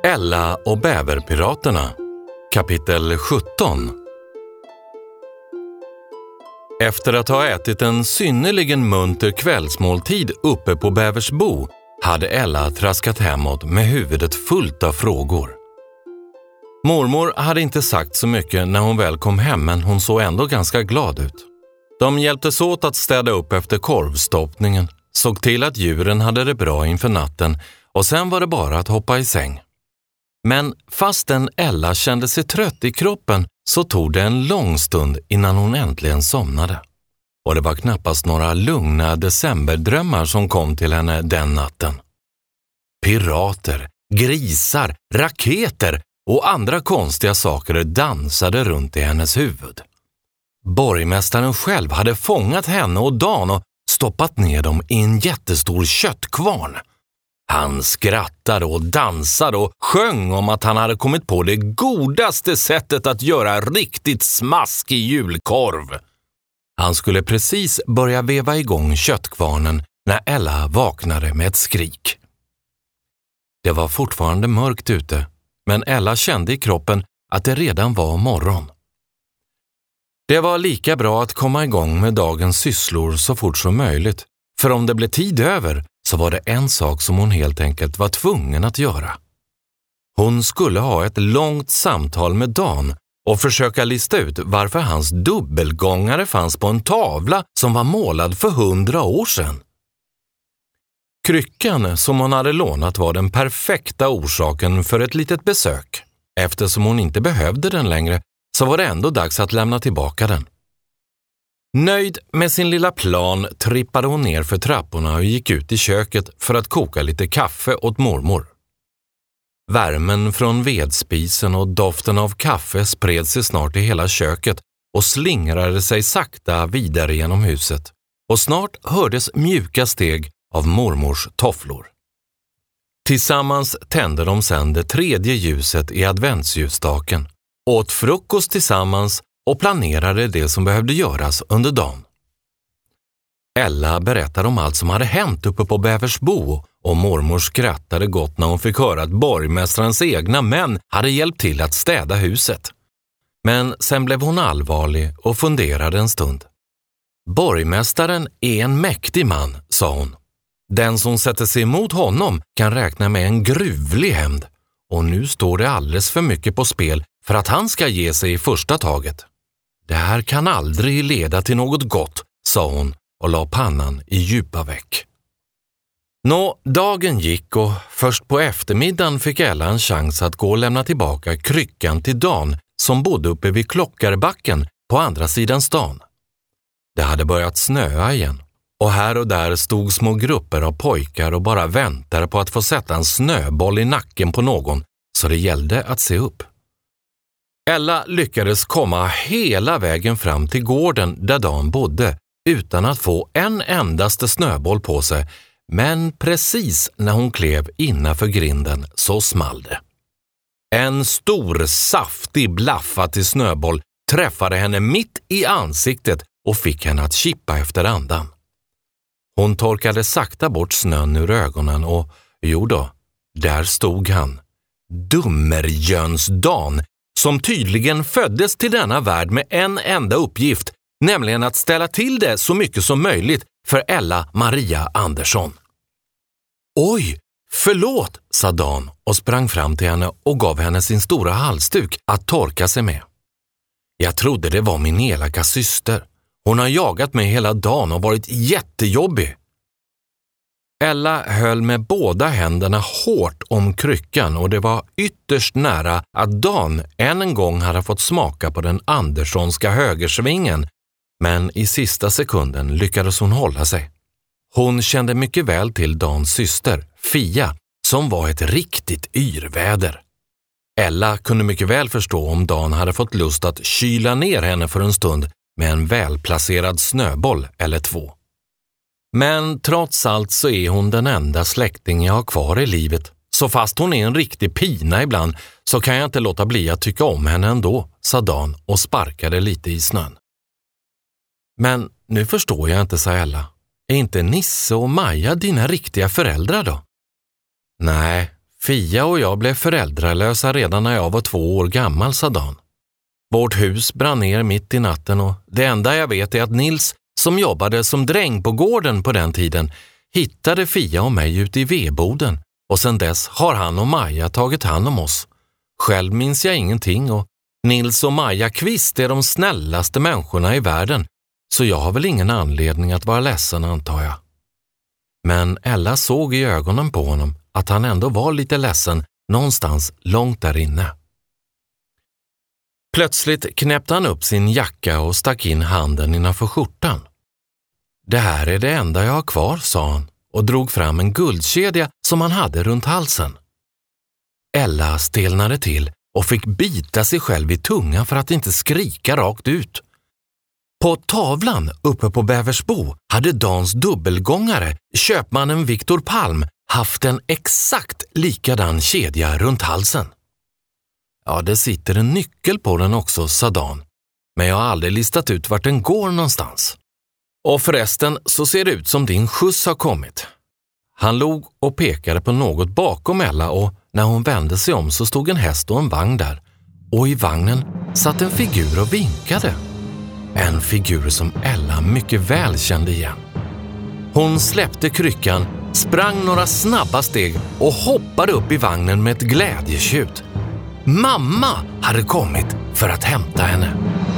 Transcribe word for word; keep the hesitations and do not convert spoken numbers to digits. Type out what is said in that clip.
Ella och bäverpiraterna, kapitel sjutton. Efter att ha ätit en synnerligen munter kvällsmåltid uppe på Bäversbo hade Ella traskat hemåt med huvudet fullt av frågor. Mormor hade inte sagt så mycket när hon väl kom hem, men hon såg ändå ganska glad ut. De hjälptes åt att städa upp efter korvstoppningen, såg till att djuren hade det bra inför natten och sen var det bara att hoppa i säng. Men fastän Ella kände sig trött i kroppen så tog det en lång stund innan hon äntligen somnade. Och det var knappast några lugna decemberdrömmar som kom till henne den natten. Pirater, grisar, raketer och andra konstiga saker dansade runt i hennes huvud. Borgmästaren själv hade fångat henne och Dan och stoppat ner dem i en jättestor köttkvarn. Han skrattade och dansade och sjöng om att han hade kommit på det godaste sättet att göra riktigt smaskig julkorv. Han skulle precis börja veva igång köttkvarnen när Ella vaknade med ett skrik. Det var fortfarande mörkt ute, men Ella kände i kroppen att det redan var morgon. Det var lika bra att komma igång med dagens sysslor så fort som möjligt, för om det blev tid över så var det en sak som hon helt enkelt var tvungen att göra. Hon skulle ha ett långt samtal med Dan och försöka lista ut varför hans dubbelgångare fanns på en tavla som var målad för hundra år sedan. Kryckan som hon hade lånat var den perfekta orsaken för ett litet besök. Eftersom hon inte behövde den längre så var det ändå dags att lämna tillbaka den. Nöjd med sin lilla plan trippade hon ner för trapporna och gick ut i köket för att koka lite kaffe åt mormor. Värmen från vedspisen och doften av kaffe spred sig snart i hela köket och slingrade sig sakta vidare genom huset. Och snart hördes mjuka steg av mormors tofflor. Tillsammans tände de sedan det tredje ljuset i adventsljusstaken, åt frukost tillsammans och planerade det som behövde göras under dagen. Ella berättade om allt som hade hänt uppe på Bäversbo och mormor skrattade gott när hon fick höra att borgmästarens egna män hade hjälpt till att städa huset. Men sen blev hon allvarlig och funderade en stund. Borgmästaren är en mäktig man, sa hon. Den som sätter sig emot honom kan räkna med en gruvlig hämnd. Och nu står det alldeles för mycket på spel för att han ska ge sig i första taget. Det här kan aldrig leda till något gott, sa hon och la pannan i djupa veck. Nå, dagen gick och först på eftermiddagen fick Ella en chans att gå och lämna tillbaka kryckan till Dan som bodde uppe vid Klockarbacken på andra sidan stan. Det hade börjat snöa igen och här och där stod små grupper av pojkar och bara väntade på att få sätta en snöboll i nacken på någon, så det gällde att se upp. Ella lyckades komma hela vägen fram till gården där Dan bodde utan att få en endaste snöboll på sig, men precis när hon klev innanför grinden så small det. En stor saftig blaffa till snöboll träffade henne mitt i ansiktet och fick henne att kippa efter andan. Hon torkade sakta bort snön ur ögonen och, jo då, där stod han. Dummerjönsdan, som tydligen föddes till denna värld med en enda uppgift, nämligen att ställa till det så mycket som möjligt för Ella Maria Andersson. Oj, förlåt, sa Dan och sprang fram till henne och gav henne sin stora halsduk att torka sig med. Jag trodde det var min elaka syster. Hon har jagat mig hela dagen och varit jättejobbig. Ella höll med båda händerna hårt om kryckan och det var ytterst nära att Dan än en gång hade fått smaka på den Anderssonska högersvingen, men i sista sekunden lyckades hon hålla sig. Hon kände mycket väl till Dans syster, Fia, som var ett riktigt yrväder. Ella kunde mycket väl förstå om Dan hade fått lust att kyla ner henne för en stund med en välplacerad snöboll eller två. Men trots allt så är hon den enda släkting jag har kvar i livet. Så fast hon är en riktig pina ibland så kan jag inte låta bli att tycka om henne ändå, sa Dan och sparkade lite i snön. Men nu förstår jag inte, sa Ella. Är inte Nisse och Maja dina riktiga föräldrar då? Nej, Fia och jag blev föräldralösa redan när jag var två år gammal, sa Dan. Vårt hus brann ner mitt i natten och det enda jag vet är att Nils, som jobbade som dräng på gården på den tiden, hittade Fia och mig ute i vedboden och sedan dess har han och Maja tagit hand om oss. Själv minns jag ingenting och Nils och Maja Kvist är de snällaste människorna i världen, så jag har väl ingen anledning att vara ledsen, antar jag. Men Ella såg i ögonen på honom att han ändå var lite ledsen någonstans långt där inne. Plötsligt knäppte han upp sin jacka och stack in handen innanför skjortan. Det här är det enda jag har kvar, sa han och drog fram en guldkedja som han hade runt halsen. Ella stelnade till och fick bita sig själv i tungan för att inte skrika rakt ut. På tavlan uppe på Bäversbo hade Dans dubbelgångare, köpmannen Viktor Palm, haft en exakt likadan kedja runt halsen. Ja, det sitter en nyckel på den också, sa Dan, men jag har aldrig listat ut vart den går någonstans. Och förresten så ser det ut som din skjuts har kommit. Han log och pekade på något bakom Ella och när hon vände sig om så stod en häst och en vagn där. Och i vagnen satt en figur och vinkade. En figur som Ella mycket väl kände igen. Hon släppte kryckan, sprang några snabba steg och hoppade upp i vagnen med ett glädjetjut. Mamma hade kommit för att hämta henne.